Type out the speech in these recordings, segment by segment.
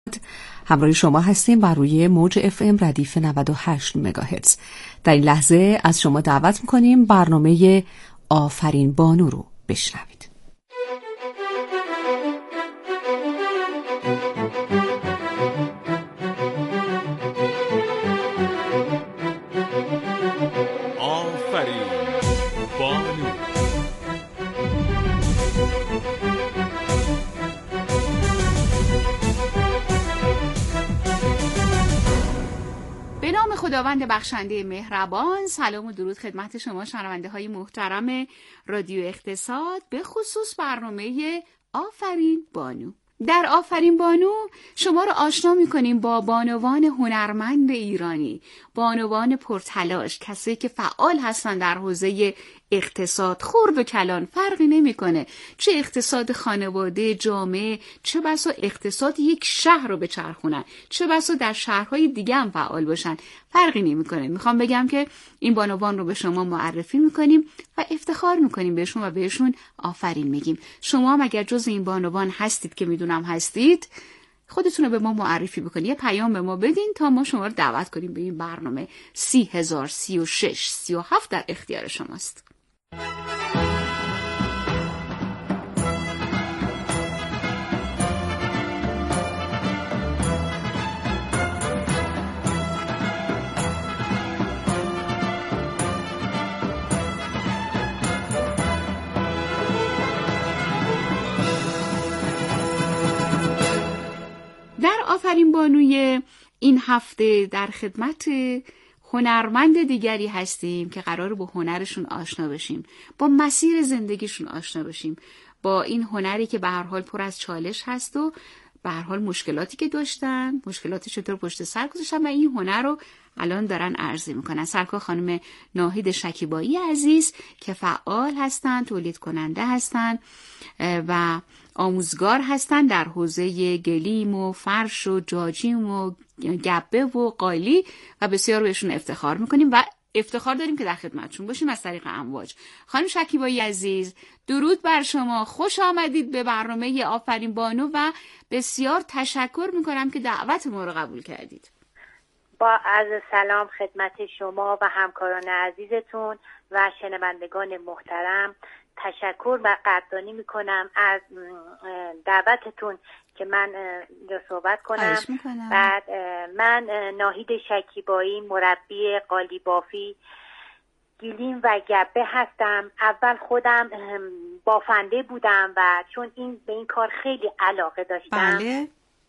همراه شما هستیم بر روی موج FM ردیف 98 مگاهرتز. در این لحظه از شما دعوت می‌کنیم برنامه آفرین بانو رو بشنوید. آفرین بانو. به نام خداوند بخشنده مهربان. سلام و درود خدمت شما شنونده های محترم رادیو اقتصاد، به خصوص برنامه آفرین بانو. در آفرین بانو شما رو آشنا می‌کنیم با بانوان هنرمند ایرانی، بانوان پرتلاش، کسایی که فعال هستن در حوزه اقتصاد. خرد و کلان فرقی نمی‌کنه، چه اقتصاد خانواده، جامعه، چه بسا اقتصاد یک شهر رو بچرخونن، چه بسا در شهرهای دیگه هم فعال باشن، فرقی نمی‌کنه. میخوام بگم که این بانوان رو به شما معرفی می‌کنیم و افتخار می‌کنیم بهشون و بهشون آفرین میگیم. شما هم اگر جز این بانوان هستید که میدونم هستید، خودتون رو به ما معرفی بکنید، یه پیام به ما بدین تا ما شما رو دعوت کنیم به این برنامه. 30,036 37 در اختیار شماست. در آفرین بانوی این هفته در خدمت هنرمند دیگری هستیم که قراره با هنرشون آشنا بشیم، با مسیر زندگیشون آشنا بشیم، با این هنری که به هر حال پر از چالش هست و به هر حال مشکلاتی که داشتن، مشکلاتی چطور پشت سر گذاشتن و این هنر رو الان دارن عرضه میکنن. سرکار خانم ناهید شکیبایی عزیز که فعال هستن، تولید کننده هستن و آموزگار هستن در حوزه گلیم و فرش و جاجیم و گبه و قالی و بسیار بهشون افتخار میکنیم و افتخار داریم که در خدمتشون باشیم از طریق امواج. خانم شکیبایی عزیز، درود بر شما، خوش آمدید به برنامه آفرین بانو و بسیار تشکر میکنم که دعوت ما رو قبول کردید. با عرض سلام خدمت شما و همکاران عزیزتون و شنوندگان محترم، تشکر و قدردانی میکنم از دعوتتون که من اینجا صحبت کنم. بعد من ناهید شکیبایی، مربی قالی بافی، گلیم و گبه هستم. اول خودم بافنده بودم و چون به این کار خیلی علاقه داشتم بله.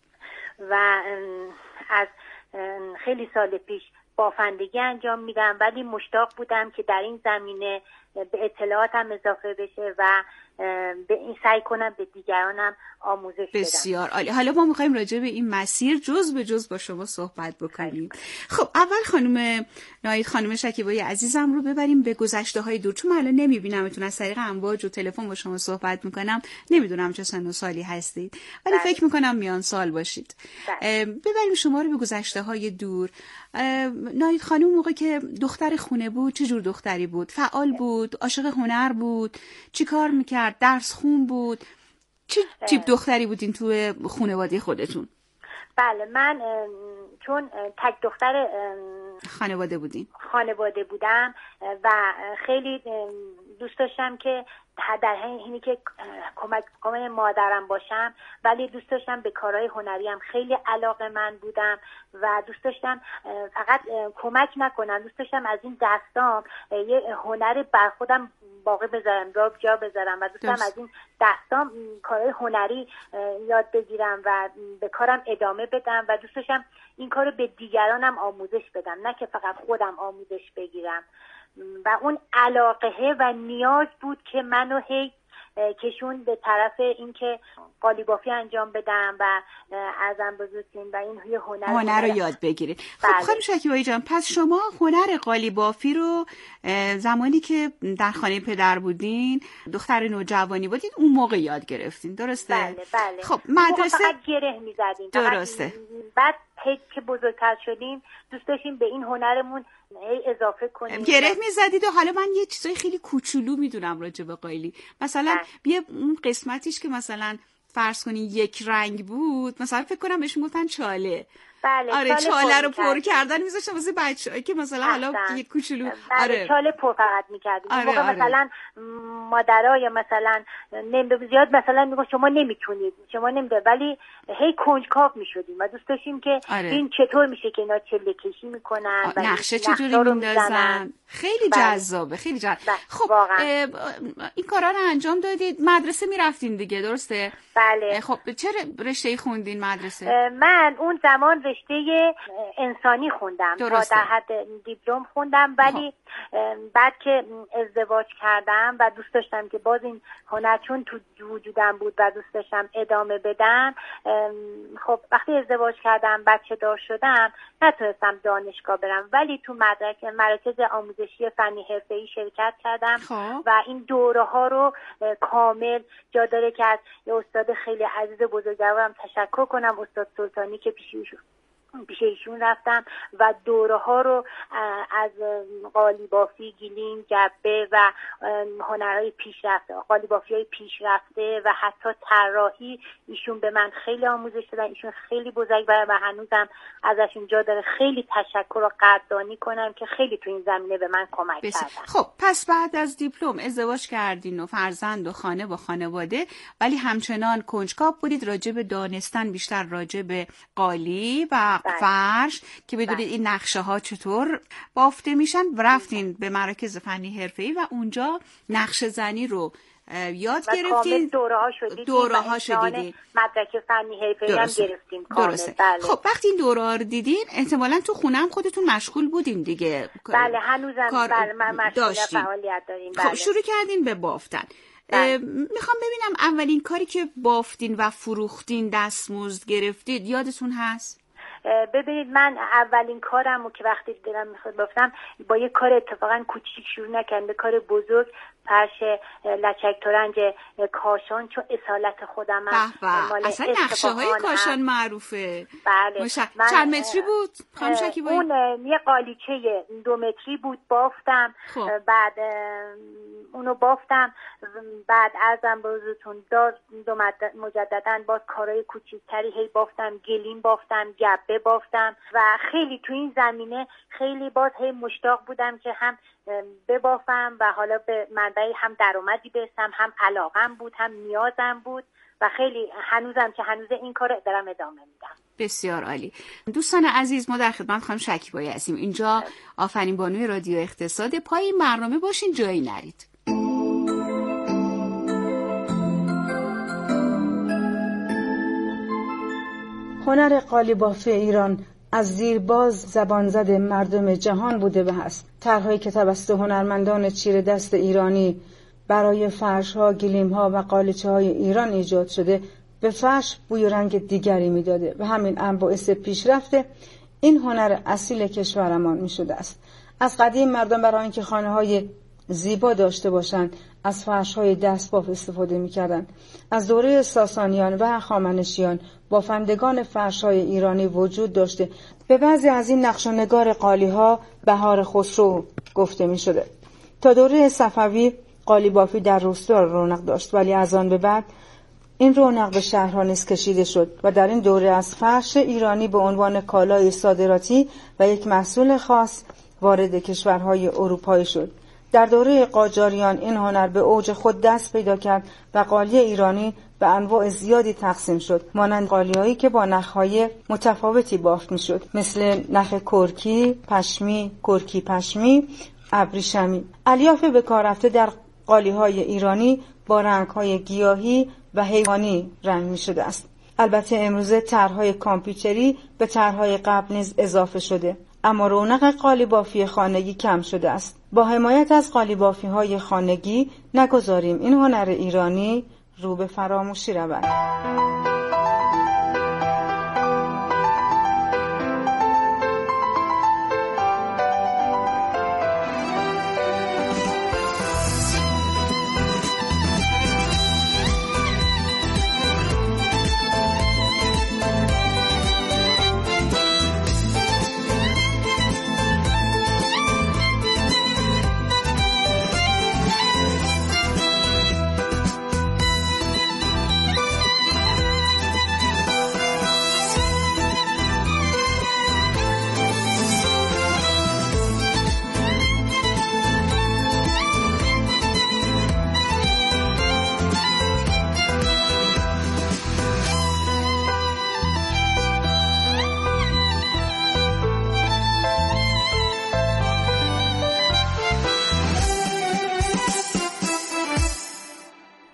و از خیلی سال پیش بافندگی انجام میدم، ولی مشتاق بودم که در این زمینه به اطلاعاتم اضافه بشه و به این سعی کنم به دیگرانم آموزش بدم. بسیار عالی. حالا ما میخوایم راجع به این مسیر جز به جز با شما صحبت بکنیم. خب اول خانم ناهید، خانم شکیبایی عزیزم رو ببریم به گذشته های دور، چون من الان نمیبینمتون، از طریق امواج و تلفن با شما صحبت میکنم، نمیدونم چه سن و سالی هستید ولی فکر میکنم میان سال باشید. ببریم شما رو به گذشته های دور. ناهید خانم موقع که دختر خونه بود چه جور دختری بود؟ فعال بود؟ عاشق هنر بود؟ چی کار میکرد؟ درس خون بود؟ چه تیپ دختری بودین تو خانواده خودتون؟ بله، من چون تک دختر خانواده بودم و خیلی دوست داشتم که در حینی که کمک مادرم باشم، ولی دوست داشتم به کارهای هنری هم خیلی علاقه‌مند بودم و دوست داشتم فقط کمک نکنم، دوست داشتم از این دستام یه هنر بر خودم باقی بذارم، جا بذارم و دوستم از این دستام کارهای هنری یاد بگیرم و به کارم ادامه بدم و دوست داشتم این کارو به دیگرانم آموزش بدم، نه که فقط خودم آموزش بگیرم. و اون علاقه و نیاز بود که منو هی کشون به طرف اینکه قالی بافی انجام بدم و ازم بزرگترین و این هنر رو یاد بگیرید. خب خانم شکیبایی جان، پس شما هنر قالی بافی رو زمانی که در خانه پدر بودین، دختر نوجوانی بودین، اون موقع یاد گرفتین، درسته؟ بله. خب مدرسه فقط گره می‌زدیم. درسته. بعد که بزرگتر شدیم دوست داشتیم به این هنرمون اضافه کنیم. گره می‌زدید و حالا من یه چیزای خیلی کوچولو میدونم راجع به قالی. مثلا یه اون قسمتیش که مثلا فرض کنی یک رنگ بود، مثلا فکر کنم بهش میگفتن چاله. بله، آره چاله رو پر کردن میذاشتم واسه بچه‌ای که مثلا حالا یه کوچولو آره چاله پر فقط می‌کردیم. آره، موقع مثلا مادرها یا مثلا زیاد مثلا میگن شما نمیتونید، شما نمیده، ولی هی کنجکاو میشدیم و دوست داشتیم که این چطور میشه که اینا چله کشی میکنن و نقشه چطوری میندازن. خیلی جذابه، خیلی جذاب. خب این کارا رو انجام دادید، مدرسه میرفتین دیگه، درسته؟ بله. خب چه رشته‌ای خوندین مدرسه؟ من اون زمان رشته انسانی خوندم، تا در حد دیپلم خوندم، ولی بعد که ازدواج کردم و دوست داشتم که باز این هنر چون تو وجودم بود و دوست داشتم ادامه بدم، خب وقتی ازدواج کردم بچه دار شدم نتونستم دانشگاه برم، ولی تو مراکز آموزشی فنی حرفه‌ای شرکت کردم و این دوره ها رو کامل جا داره که از یه استاد خیلی عزیز بزرگوارم تشکر کنم، استاد سلطانی که پیش ایشون رفتم و دوره ها رو از قالیبافی، گلیم، گبه و هنرهای پیشرفته، قالیبافی های پیشرفته و حتی طراحی ایشون به من خیلی آموزش دادن. ایشون خیلی بزرگوار و هنوزم ازشون جا داره خیلی تشکر و قدردانی کنم که خیلی تو این زمینه به من کمک کردن. خب پس بعد از دیپلم ازدواج کردین و فرزند و خانه و خانواده، ولی همچنان کنجکاو بودید راجع به دانستن بیشتر راجع به قالی و فرش که بدونید این نقشه ها چطور بافته میشن، و رفتین به مراکز فنی حرفه‌ای و اونجا نقشه زنی رو یاد گرفتین. دوره ها شدیدین، مدرک فنی حرفه‌ای هم گرفتیم کامل. بله. خب وقتی این دوره ها رو دیدین احتمالاً تو خونه هم خودتون مشغول بودین دیگه. بله هنوزم من مشغول فعالیت داریم. خب شروع کردین به بافتن. میخوام ببینم اولین کاری که بافتین و فروختین دستمزد گرفتید یادتون هست؟ ببینید من اولین کارم که وقتی دلم میخواد بافتم با یه کار اتفاقا کوچیک شروع نکردم، به کار بزرگ، فرش لچک ترنج کاشان، چون اصالت خودم مال اصلا نقشه های کاشان معروفه. بله. چند متری بود خانم شکیبایی؟ اون یه قالیچه 2 متری بود بافتم. بعد اونو بافتم، بعد ارزم به حضورتون مجددا باز کارهای کوچیکتری هی بافتم، گلیم بافتم، گبه بافتم و خیلی تو این زمینه خیلی باز هی مشتاق بودم که هم ببافم و حالا به منبعی هم درآمدی برسم، هم علاقم بود هم نیازم بود و خیلی هنوزم که هنوز این کار دارم ادامه میدم. بسیار عالی. دوستان عزیز ما در خدمت خانم شکیبایی هستیم. اینجا آفرین بانوی رادیو اقتصاد، پای این برنامه باشین، جایی نرید. هنر قالیبافی ایران از دیرباز زبانزد مردم جهان بوده و هست. طرح‌هایی که توسط هنرمندان چیره دست ایرانی برای فرش‌ها، گلیم‌ها و قالیچه‌های ایران ایجاد شده به فرش بوی و رنگ دیگری می‌داده و همین امر باعث پیشرفت این هنر اصیل کشورمان می‌شده است. از قدیم مردم برای اینکه خانه‌های زیبا داشته باشند از فرش‌های دستباف استفاده می‌کردند. از دوره ساسانیان و هخامنشیان بافندگان فرش‌های ایرانی وجود داشته. به بعضی از این نقش و نگار قالی‌ها بهار خسرو گفته می‌شده. تا دوره صفوی قالیبافی در روستا رونق داشت، ولی از آن به بعد این رونق به شهرها نیز کشیده شد و در این دوره از فرش ایرانی به عنوان کالای صادراتی و یک محصول خاص وارد کشورهای اروپایی شد. در دوره قاجاریان این هنر به اوج خود دست پیدا کرد و قالی ایرانی به انواع زیادی تقسیم شد، مانند قالی‌هایی که با نخ‌های متفاوتی بافت می‌شد، مثل نخ کرکی، پشمی، کرکی پشمی، ابریشمی. الیاف به کار رفته در قالی‌های ایرانی با رنگ‌های گیاهی و حیوانی رنگ می‌شده است. البته امروزه طرح‌های کامپیوتری به طرح‌های قبل نیز اضافه شده، اما رونق قالیبافی خانگی کم شده است. با حمایت از قالیبافی‌های خانگی نگذاریم این هنر ایرانی رو به فراموشی رود.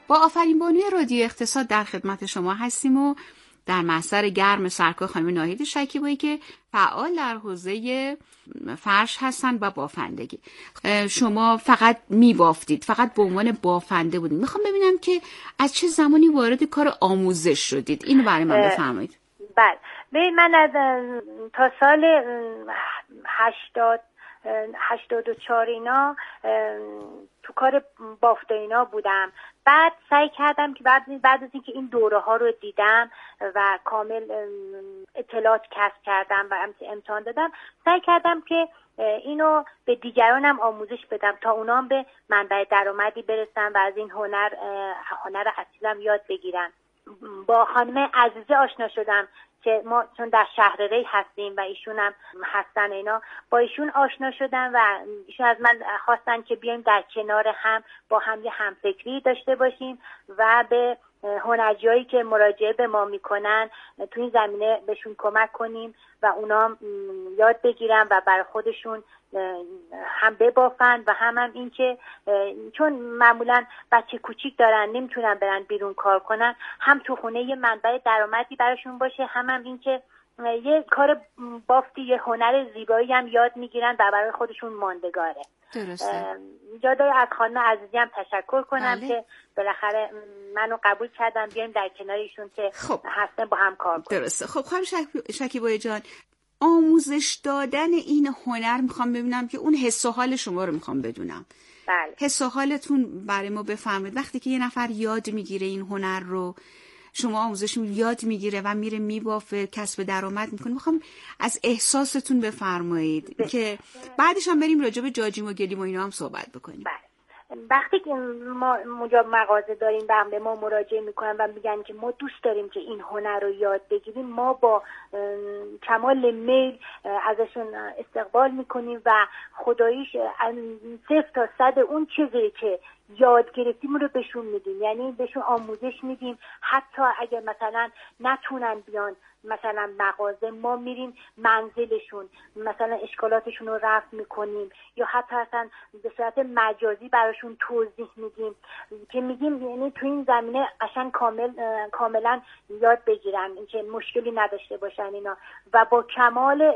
با آفرین بانوی رادیو اقتصاد در خدمت شما هستیم و در محضر گرم سرکار خانم ناهید شکیبایی که فعال در حوزه فرش هستند و بافندگی. شما فقط می‌بافتید، فقط به عنوان بافنده بودید. میخوام ببینم که از چه زمانی وارد کار آموزش شدید. اینو برای من بفرمایید. بله، من از تا سال 84 اینا تو کار بافت اینا بودم. بعد سعی کردم که بعد از اینکه این دوره ها رو دیدم و کامل اطلاعات کسب کردم و امتحان دادم، سعی کردم که اینو به دیگرانم آموزش بدم تا اونام به منبع درآمدی برسن و از این هنر اصیلم یاد بگیرن. با خانم عزیزه آشنا شدم که ما چون در شهر ری هستیم و ایشون هم هستن اینا، با ایشون آشنا شدم و ایشون از من خواستن که بیایم در کنار هم با هم یه همفکری داشته باشیم و به هنرجویی که مراجعه به ما میکنن تو این زمینه بهشون کمک کنیم و اونا یاد بگیرن و برای خودشون هم ببافن و هم این که چون معمولا بچه کوچیک دارن نمیتونن برن بیرون کار کنن، هم تو خونه یه منبع درآمدی براشون باشه، هم این که یه کار بافتی، یه هنر زیبایی هم یاد میگیرن و برای خودشون ماندگاره. درسته. جا داره از خانم عزیزی هم تشکر کنم که بالاخره منو قبول کردن بیایم در کنار ایشون که هستن با هم کار کنیم. درسته. خب خانم شکیبایی جان، آموزش دادن این هنر میخوام ببینم که اون حس و حال شما رو میخوام بدونم. بله. حس و حالتون برای ما بفرمایید. وقتی که یه نفر یاد میگیره این هنر رو، شما آموزش یاد میگیره و میره میبافه، کسب درآمد میکنه، میخوام از احساستون بفرمایید که بعدش هم بریم راجع به جاجیم و گلیم و اینا هم صحبت بکنیم. بله. وقتی که ما مغازه داریم و به ما مراجعه میکنن و میگن که ما دوست داریم که این هنر رو یاد بگیریم، ما با کمال میل ازشون استقبال میکنیم و خداییش 0 تا 100 اون چیزی که یاد گرفتیم رو بهشون میدیم، یعنی بهشون آموزش میدیم. حتی اگر مثلا نتونن بیان مثلا مغازه، ما میریم منزلشون، مثلا اشکالاتشون رو رفع میکنیم یا حتی اصلا به صورت مجازی براشون توضیح میدیم که میگیم یعنی تو این زمینه قشنگ کاملا یاد بگیرن، اینکه مشکلی نداشته باشن اینا، و با کمال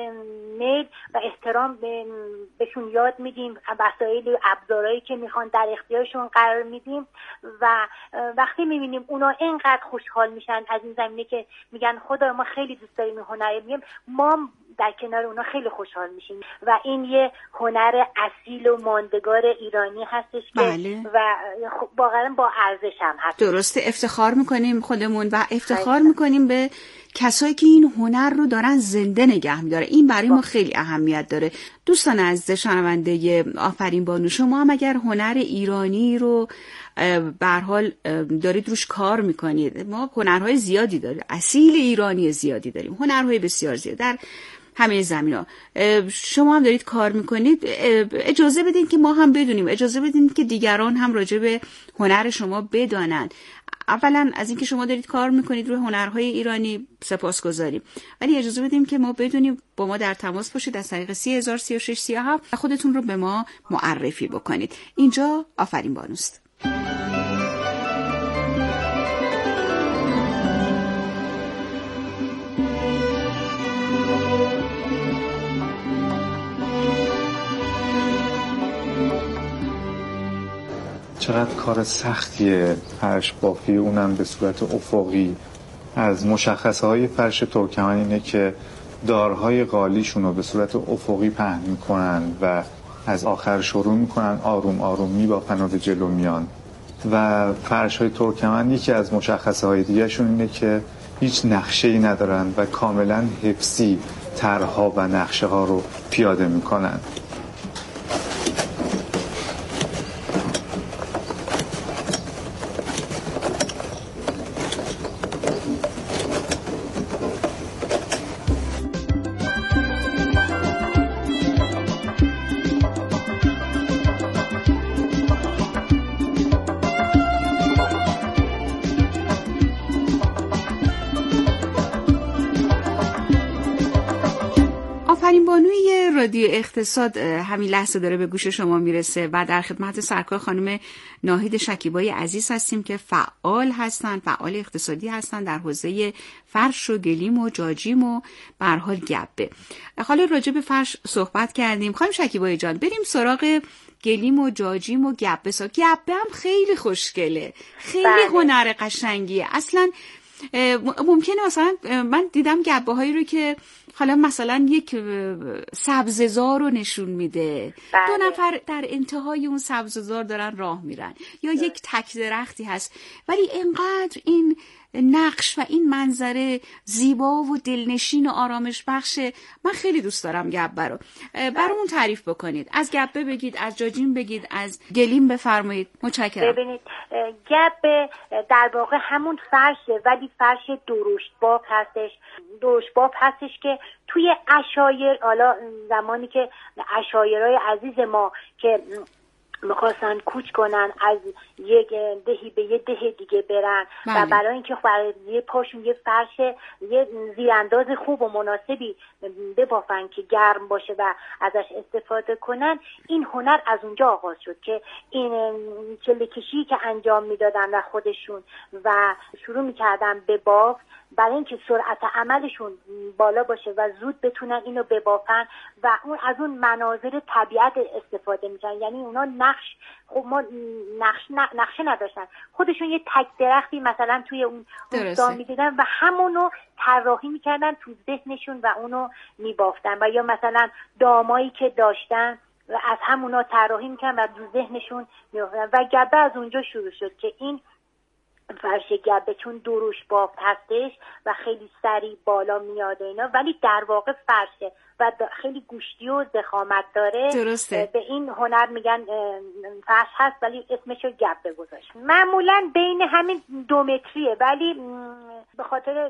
میل و احترام بهشون یاد میدیم، وسایل ابزارهایی که میخوان در اختیارشون قرار میدیم و وقتی میبینیم اونا اینقدر خوشحال میشن از این زمینه که میگن خدا ما خیلی دوست داریم این هنر، میگیم ما در کنار اونا خیلی خوشحال میشیم و این یه هنر اصیل و ماندگار ایرانی هستش که بله. و واقعا با ارزش هم هست. درسته، افتخار میکنیم خودمون و افتخار میکنیم به کسایی که این هنر رو دارن زنده نگه میداره. این برای ما خیلی اهمیت داره. دوستان عزیز شنونده آفرین بانو، شما هم اگر هنر ایرانی رو به هر حال دارید روش کار میکنید، ما هنرهای زیادی داریم، اصیل ایرانی زیادی داریم، هنرهای بسیار زیاد در همه زمینا. شما هم دارید کار میکنید، اجازه بدین که ما هم بدونیم، اجازه بدین که دیگران هم راجع به هنر شما بدانن. اولا از اینکه شما دارید کار میکنید روی هنرهای ایرانی سپاسگزاریم، ولی اجازه بدیم که ما بدونیم، با ما در تماس باشید از طریق 303637 و خودتون رو به ما معرفی بکنید. اینجا آفرین بانوست. چقدر کار سختیه فرش بافی، اونم به صورت افقی. از مشخصه‌های فرش ترکمن اینه که دارهای قالیشون رو به صورت افقی پهن میکنن و از آخر شروع میکنن، آروم آروم میبافن و به جلو میان. و فرش‌های ترکمن یکی از مشخصه‌های دیگه‌شون اینه که هیچ نقشه‌ای ندارن و کاملا حفظی طرح‌ها و نقشه‌ها رو پیاده میکنن. آفرین بانوی رادیو اقتصاد همین لحظه داره به گوش شما میرسه و در خدمت سرکار خانم ناهید شکیبای عزیز هستیم که فعال اقتصادی هستن در حوزه فرش و گلیم و جاجیم و به هر حال گبه. حالا راجع به فرش صحبت کردیم. خانم شکیبای جان بریم سراغ گلیم و جاجیم و گبه. گبه هم خیلی خوشگله، خیلی هنر قشنگیه. اصلا ممکنه مثلا من دیدم گبه هایی رو که حالا مثلا یک سبززار رو نشون میده، دو نفر در انتهای اون سبززار دارن راه میرن یا یک تک درختی هست، ولی اینقدر این نقش و این منظره زیبا و دلنشین و آرامش بخشه. من خیلی دوست دارم گبه رو. برامون تعریف بکنید، از گبه بگید، از جاجیم بگید، از گلیم بفرمایید. متشکرم. ببینید گبه در واقع همون فرشه، ولی فرش درشتباب هستش که توی عشایر، حالا زمانی که عشایرای عزیز ما که میخواستن کوچ کنن از یک دهی به یه ده دیگه برن و برای اینکه برای پاشون یه فرش یه زیرانداز خوب و مناسبی ببافن که گرم باشه و ازش استفاده کنن، این هنر از اونجا آغاز شد که این چله‌کشی که انجام میدادن و خودشون و شروع میکردن به باف، برای اینکه سرعت عملشون بالا باشه و زود بتونن اینو ببافن و از اون مناظر طبیعت استفاده میکنن. یعنی اونا نقشه نداشتن، خودشون یه تک درختی مثلا توی اون روستا میدیدن و همونو طراحی میکردن تو ذهنشون و اونو میبافتن، و یا مثلا دامایی که داشتن و از همونا طراحی میکردن و تو ذهنشون میبافتن و گبه از اونجا شروع شد که این فرش گبه چون دروش بافت هستش و خیلی سریع بالا میاد اینا، ولی در واقع فرشه و خیلی گوشتی و ضخامت داره. درسته. به این هنر میگن فرش هست، ولی اسمشو گبه گذاشت. معمولا بین همین 2 متریه، ولی به خاطر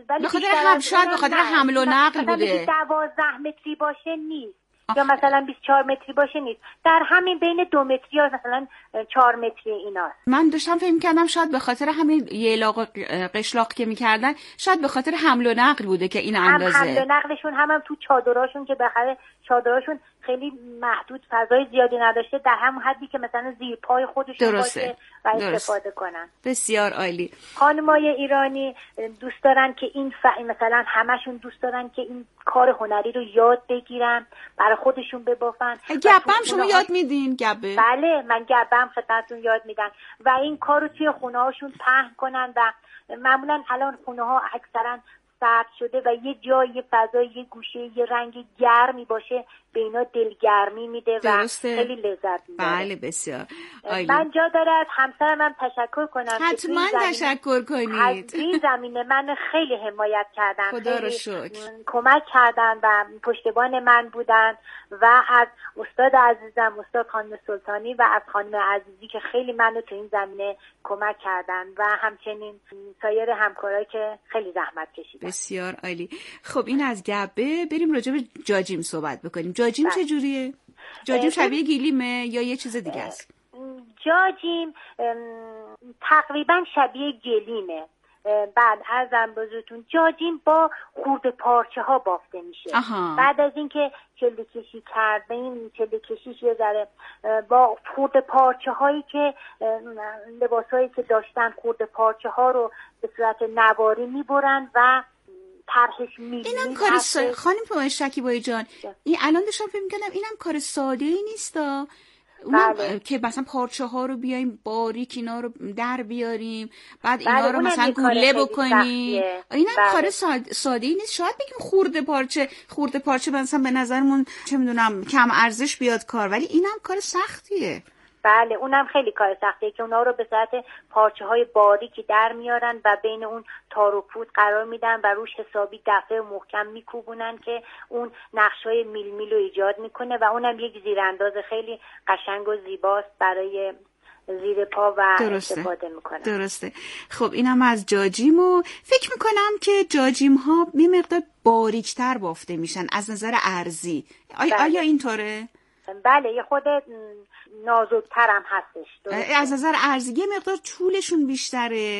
حمل و نقل بوده. 12 متری باشه نیست یا مثلا 24 متری باشه نیست، در همین بین 2 متری یا مثلا 4 متری ایناست. من داشتم فکر می‌کردم شاید به خاطر همین یلاق قشلاق که می‌کردن، شاید به خاطر حمل و نقل بوده که این اندازه. حمل و نقلشون هم تو چادراشون که بخره چادراشون خیلی محدود، فضای زیادی نداشته، در همون حدی که مثلا زیر پای خودشون باشه و استفاده کنن. بسیار عالی. خانمای ایرانی دوست دارن که این مثلا همشون دوست دارن که این کار هنری رو یاد بگیرن، برای خودشون ببافن. گبه هم شما یاد میدین؟ گبه؟ بله، من گبه هم خدمتتون یاد میدم و این کار رو توی خونه هاشون پهن کنن و معمولا الان خونه ها اکثرا سرد شده و یه جای، یه فضای، یه گوشه، یه رنگ گرمی باشه به اینا دلگرمی میده و خیلی لذت میده. بله بسیار عالی. من جا داره از همسرم هم تشکر کنم، حتما تشکر کنید. از این زمینه من خیلی حمایت کردن، خدا رو شکر کمک کردن و پشتیبان من بودن، و از استاد عزیزم استاد خانم سلطانی و از خانم عزیزی که خیلی منو تو این زمینه کمک کردن و همچنین سایر همکارایی که خیلی زحمت کشیدن. بسیار عالی. خب این از گبه، بریم راجع به جاجیم صحبت بکنیم. جاجیم چجوریه؟ جاجیم شبیه گلیمه یا یه چیز دیگه است؟ جاجیم تقریبا شبیه گلیمه. بعد عرضم بزرگتون جاجیم با خورده پارچه ها بافته میشه. بعد از اینکه چله کشی کردیم، چله کشیش یه ذره با خورده پارچه هایی که لباس هایی که داشتن خورده پارچه ها رو به صورت نواری میبرن و طرحش می‌بینید. اینم کار خانم شکیبای جان، این الان داشتم فکر می‌کردم اینم کار ساده‌ای نیستا. اونم که مثلا پارچه ها رو بیایم باریک اینا رو در بیاریم، بعد اینا رو مثلا گوله بکنیم، اینم کار ساده‌ای نیست. شاید بگیم خورده پارچه مثلا به نظرمون چه میدونم کم ارزش بیاد کار، ولی اینم کار سختیه. بله اونم خیلی کار سختیه که اونا رو به صورت پارچه‌های باریکی در میارن و بین اون تار و پود قرار میدن و روش حسابی دفعه محکم میکوبونن که اون نقش‌های میل رو ایجاد میکنه و اونم یک زیرانداز خیلی قشنگ و زیباست برای زیر پا و استفاده میکنن. درسته. خب اینم از جاجیم و فکر میکنم که جاجیم ها یه مقدار باریکتر بافته میشن از نظر ارزی. آیا اینطوره؟ بله یه خود نازک‌تر هم هستش. از نظر ارزی یه مقدار طولشون بیشتره.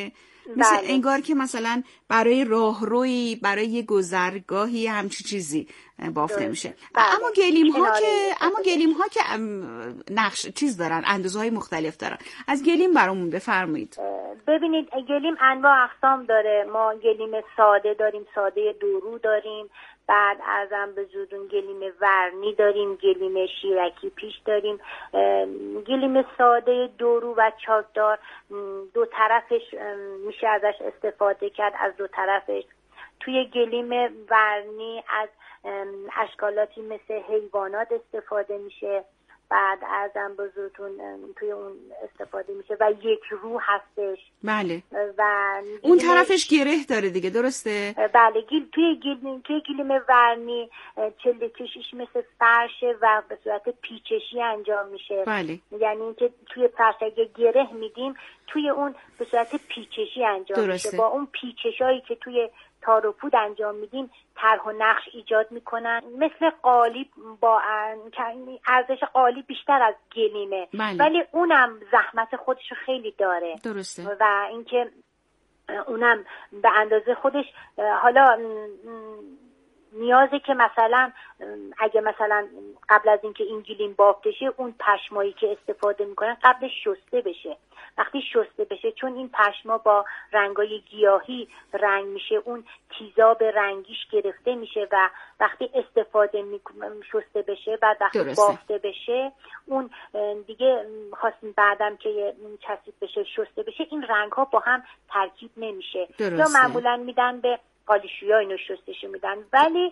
مثل انگار که مثلا برای راهروی، برای یه گذرگاهی همچی چیزی بافته میشه. اما گلیم ها که نقش چیز دارن، اندازه های مختلف دارن. از گلیم برامون بفرمایید. ببینید گلیم انواع اقسام داره. ما گلیم ساده داریم، ساده دورو داریم، بعد ازم به زودون گلیم ورنی داریم، گلیم شیرکی پیش داریم. گلیم ساده دورو و چاکدار دو طرفش میشه ازش استفاده کرد، از دو طرفش. توی گلیم ورنی از اشکالاتی مثل حیوانات استفاده میشه، بعد ازم بزرگتون توی اون استفاده میشه و یک رو هستش. بله. و اون طرفش گره داره دیگه، درسته؟ بله. توی گلیم ورنی چله کشیش مثل فرشه و به صورت پیچشی انجام میشه. بله. یعنی اینکه توی فرش اگه گره میدیم توی اون به صورت پیچشی انجام درسته. میشه. با اون پیچشایی که توی تار و پود انجام میدیم طرح و نقش ایجاد میکنن. مثل قالی، با ارزش قالی بیشتر از گلیمه. بله. ولی اونم زحمت خودشو خیلی داره. درسته. و اینکه اونم به اندازه خودش، حالا نیازه که مثلا اگه مثلا قبل از اینکه این گلیم بافته شه اون پشمایی که استفاده میکنن قبلش شسته بشه. وقتی شسته بشه، چون این پشما با رنگای گیاهی رنگ میشه، اون تیزاب رنگیش گرفته میشه و وقتی استفاده شسته بشه، بعد وقتی بافته بشه اون دیگه خواستیم بعدم که چسبید بشه شسته بشه، این رنگ ها با هم ترکیب نمیشه. یا معمولا میدن به قالیشویا اینو شستشو میدن، ولی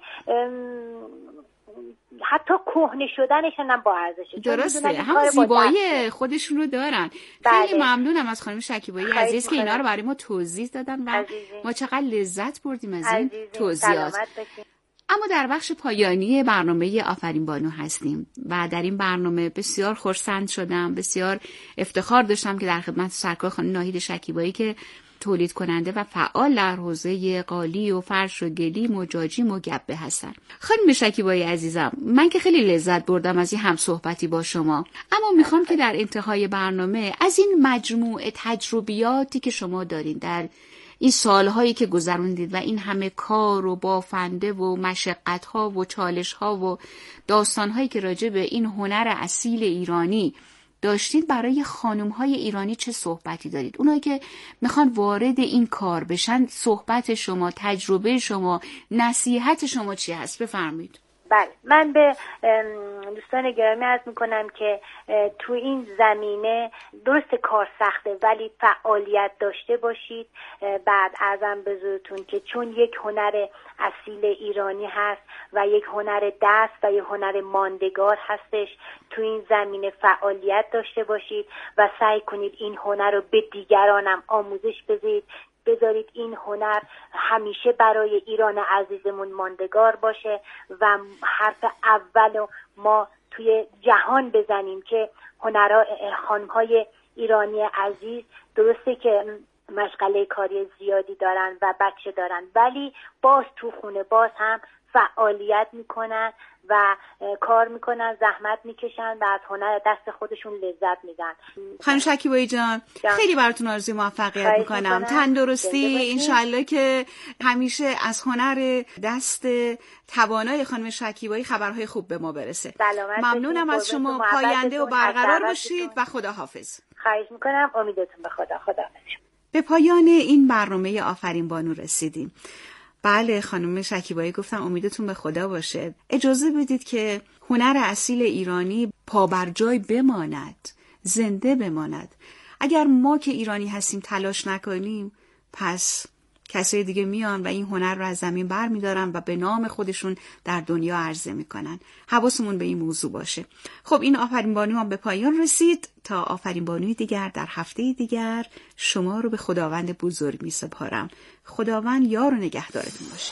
حتی کهنه شدنش هم با ارزشه. درسته، هم زیبایی خودشون رو دارن. بله. خیلی ممنونم از خانم شکیبایی عزیز که اینا رو برای ما توضیح دادن و ما چقدر لذت بردیم از این توضیحات. اما در بخش پایانی برنامه آفرین بانو هستیم و در این برنامه بسیار خرسند شدم، بسیار افتخار داشتم که در خدمت سرکار خانم ناهید شکیبایی که تولید کننده و فعال در حوزه قالی و فرش و گلیم و جاجیم و گبه هستن. خانم شکیبایی عزیزم، من که خیلی لذت بردم از این هم صحبتی با شما، اما میخوام که در انتهای برنامه از این مجموعه تجربیاتی که شما دارین در این سالهایی که گذروندید و این همه کار و بافنده و مشقت‌ها و چالش‌ها و داستان‌هایی که راجع به این هنر اصیل ایرانی داشتید، برای خانم‌های ایرانی چه صحبتی دارید؟ اونایی که میخوان وارد این کار بشن، صحبت شما، تجربه شما، نصیحت شما چی هست؟ بفرمایید. بله، من به دوستان گرامی عرض میکنم که تو این زمینه درست کار سخته ولی فعالیت داشته باشید. بعد ازم بزرگتون که چون یک هنر اصیل ایرانی هست و یک هنر دست و یک هنر ماندگار هستش، تو این زمینه فعالیت داشته باشید و سعی کنید این هنر رو به دیگرانم آموزش بذارید این هنر همیشه برای ایران عزیزمون ماندگار باشه و حرف اول ما توی جهان بزنیم که خانم‌های ایرانی عزیز درسته که مشغله کاری زیادی دارن و بچه دارن، ولی باز تو خونه باز هم فعالیت میکنن و کار میکنن، زحمت میکشن و از هنر دست خودشون لذت میدن. خانم شکیبایی جان خیلی براتون آرزوی موفقیت میکنم، تندرستی انشالله که همیشه از هنر دست توانای خانم شکیبایی خبرهای خوب به ما برسه. ممنونم از شما، پاینده و برقرار باشید و خداحافظ. خواهش میکنم، امیدتون به خدا. خداحافظ. به پایان این برنامه آفرین بانو رسیدیم. بله خانم شکیبایی گفتم امیدتون به خدا باشه. اجازه بدید که هنر اصیل ایرانی پابرجای بماند، زنده بماند. اگر ما که ایرانی هستیم تلاش نکنیم، پس کسای دیگه میان و این هنر رو از زمین بر میدارن و به نام خودشون در دنیا عرضه میکنن. حواسمون به این موضوع باشه. خب این آفرین بانو هم به پایان رسید. تا آفرین بانوی دیگر در هفته دیگر شما رو به خداوند بزرگ میسپارم. خداوند یار و نگهدارتون باشه.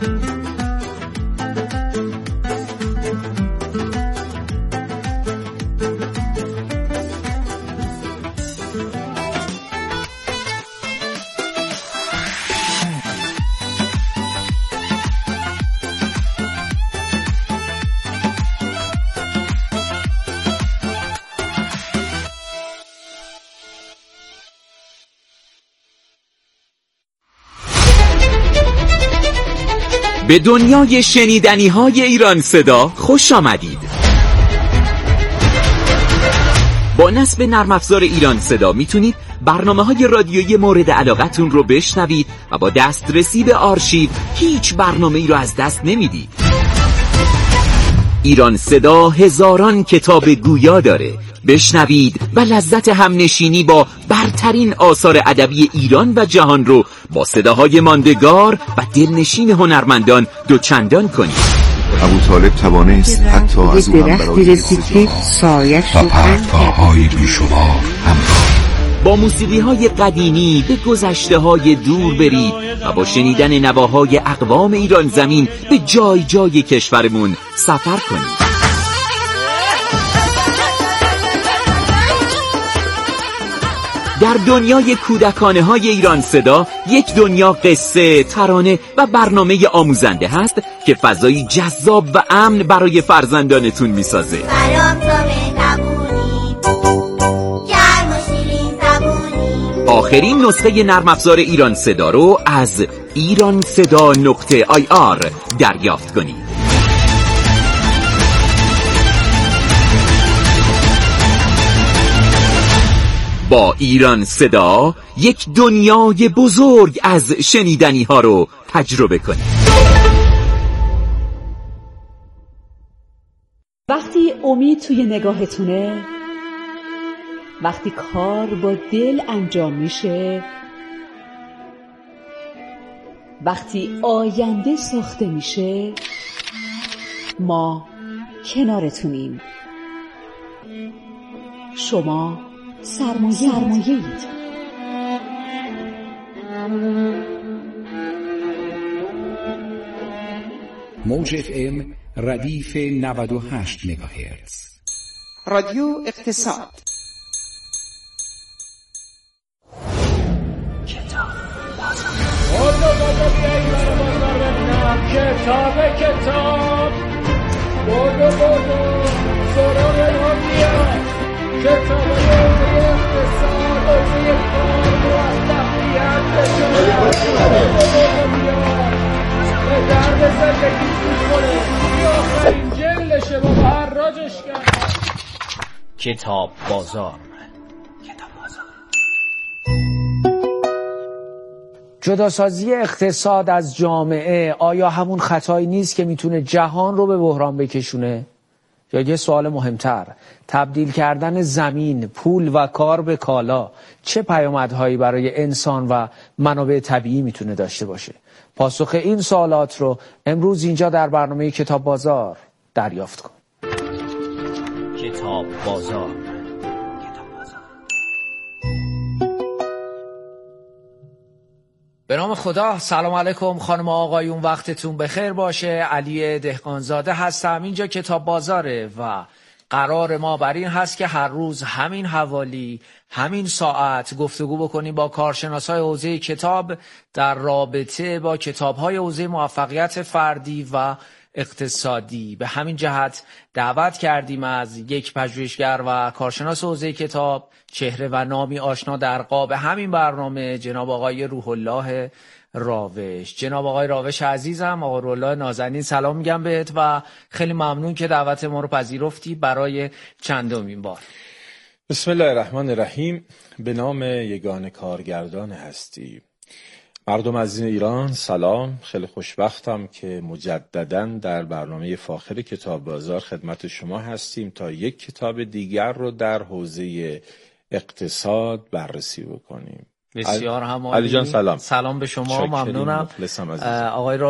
به دنیای شنیدنی های ایران صدا خوش آمدید. با نصب نرم افزار ایران صدا میتونید برنامه های رادیویی مورد علاقتون رو بشنوید و با دسترسی به آرشیو هیچ برنامه‌ای رو از دست نمیدید. ایران صدا هزاران کتاب گویا داره. بشنوید و لذت همنشینی با برترین آثار ادبی ایران و جهان رو با صداهای ماندگار و دلنشین هنرمندان دوچندان کنید. ابوطالب توانست حتی از او هم برای سایش و پرتگاه‌های بی‌شمار همراه. با موسیقی‌های قدیمی به گذشته‌های دور برید و با شنیدن نواهای اقوام ایران زمین به جای جای کشورمون سفر کنید. در دنیای کودکانه های ایران صدا یک دنیا قصه، ترانه و برنامه آموزنده هست که فضایی جذاب و امن برای فرزندانتون میسازه. آخرین نسخه نرم افزار ایران صدا رو از iranseda.ir دریافت کنید. با ایران صدا یک دنیای بزرگ از شنیدنی ها رو تجربه کنید. وقتی امید توی نگاهتونه، وقتی کار با دل انجام میشه، وقتی آینده ساخته میشه، ما کنارتونیم. شما سرمایه‌اید. موج FM ردیف 98 مگاهرتز. رادیو اقتصاد. کتاب بودو سراغ ما بیا. کتاب اقتصاد حوزه کار موفقیت به درد زندگی میخوره. آخرین جلدشه بابا، حراجش کرد. کتاب بازار. جداسازی اقتصاد از جامعه آیا همون خطایی نیست که میتونه جهان رو به بحران بکشونه؟ یا یه سوال مهمتر، تبدیل کردن زمین، پول و کار به کالا چه پیامدهایی برای انسان و منابع طبیعی میتونه داشته باشه؟ پاسخ این سوالات رو امروز اینجا در برنامه کتاب بازار دریافت کن. کتاب بازار. به نام خدا. سلام علیکم خانم و آقایون، وقتتون بخیر باشه. علی دهقانزاده هستم. اینجا کتاب بازاره و قرار ما بر این هست که هر روز همین حوالی همین ساعت گفتگو بکنیم با کارشناسای حوزه کتاب در رابطه با کتاب‌های حوزه موفقیت فردی و اقتصادی. به همین جهت دعوت کردیم از یک پژوهشگر و کارشناس حوزه کتاب، چهره و نامی آشنا در قاب همین برنامه، جناب آقای روح الله راوش. جناب آقای راوش عزیزم، آقای روح الله نازنین، سلام میگم بهت و خیلی ممنون که دعوت ما رو پذیرفتی برای چندمین بار. بسم الله الرحمن الرحیم. به نام یگانه کارگردان هستی. مردم عزیز ایران سلام، خیلی خوشبختم که مجدداً در برنامه فاخر کتاب بازار خدمت شما هستیم تا یک کتاب دیگر رو در حوزه اقتصاد بررسی بکنیم. بسیار هم علی جان سلام. سلام به شما، ممنونم. آقای